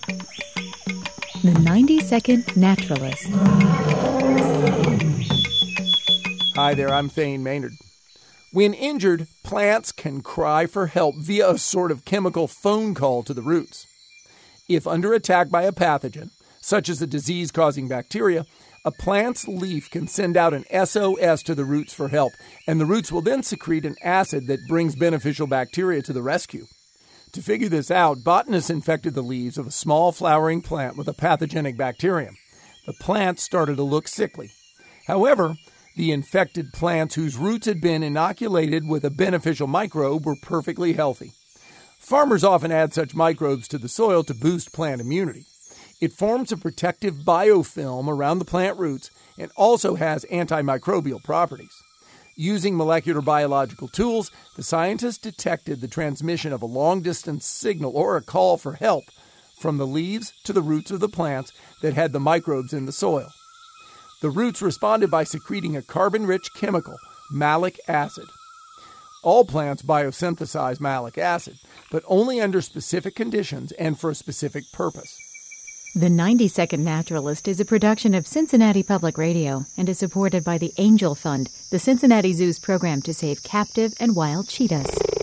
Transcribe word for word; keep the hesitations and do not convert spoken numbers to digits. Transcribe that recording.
The ninety second Naturalist. Hi there, I'm Thane Maynard. When injured, plants can cry for help via a sort of chemical phone call to the roots. If under attack by a pathogen, such as a disease-causing bacteria, a plant's leaf can send out an S O S to the roots for help, and the roots will then secrete an acid that brings beneficial bacteria to the rescue. To figure this out, botanists infected the leaves of a small flowering plant with a pathogenic bacterium. The plant started to look sickly. However, the infected plants whose roots had been inoculated with a beneficial microbe were perfectly healthy. Farmers often add such microbes to the soil to boost plant immunity. It forms a protective biofilm around the plant roots and also has antimicrobial properties. Using molecular biological tools, the scientists detected the transmission of a long-distance signal or a call for help from the leaves to the roots of the plants that had the microbes in the soil. The roots responded by secreting a carbon-rich chemical, malic acid. All plants biosynthesize malic acid, but only under specific conditions and for a specific purpose. The ninety second Naturalist is a production of Cincinnati Public Radio and is supported by the Angel Fund, the Cincinnati Zoo's program to save captive and wild cheetahs.